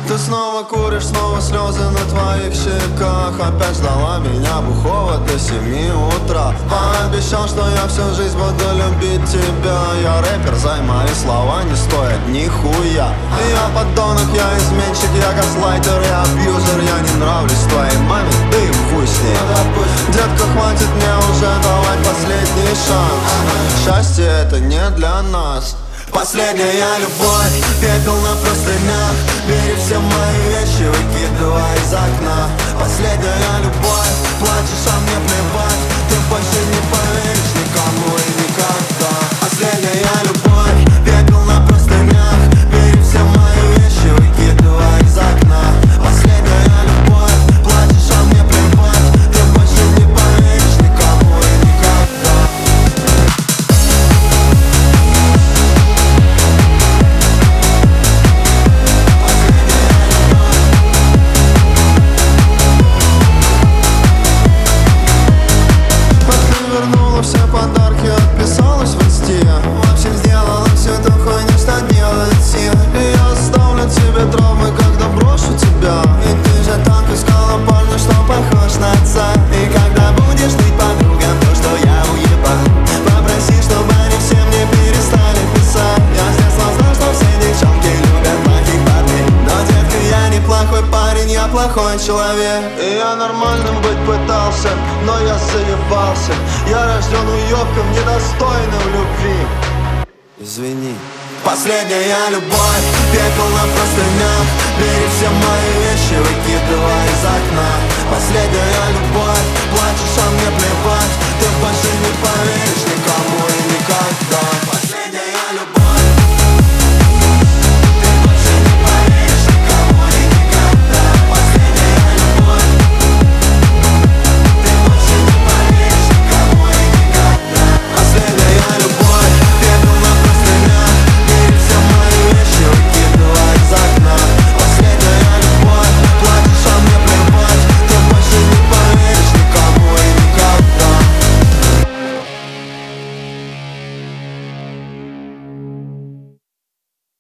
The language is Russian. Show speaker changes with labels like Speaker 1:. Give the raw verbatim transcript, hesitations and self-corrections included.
Speaker 1: Ты снова куришь, снова слезы на твоих щеках. Опять ждала меня бухого до семи утра. Пообещал, что я всю жизнь буду любить тебя. Я рэпер, зай, мои слова не стоят нихуя. Я подонок, я изменщик, я газлайтер, я абьюзер. Я не нравлюсь твоей маме, да и хуй с ней. Детка, хватит мне уже давать последний шанс. Счастье это не для нас. Последняя любовь, пепел на простынях. Бери все мои вещи, выкидывай из окна. Последняя любовь, плачешь, а мне плевать. Ты больше не поверишь никому и никогда. Последняя любовь, пепел на простынях. Бери все мои вещи, выкидывай из окна. Последняя любовь, плачешь, а мне плевать. Ты больше не поверишь никому и никогда. Все подарки отписалась в инсте. В общем, сделала всю эту хуйню, что делает все. И я оставлю тебе травмы, когда брошу тебя. И ты же так искала парня, что похож на отца. И когда будешь ныть подругам то, что я уебан, попроси, чтобы они все мне перестали писать. Я с детства знал, что все девчонки любят плохих парней. Но, детка, я не плохой парень, я плохой человек. И я нормальным быть пытался, но я заебался. Я рожден уёбком, недостойным любви. Извини. Последняя любовь, пепел на простынях. Бери все мои вещи, выкидывай из окна. Последняя любовь, плачешь, а мне плевать.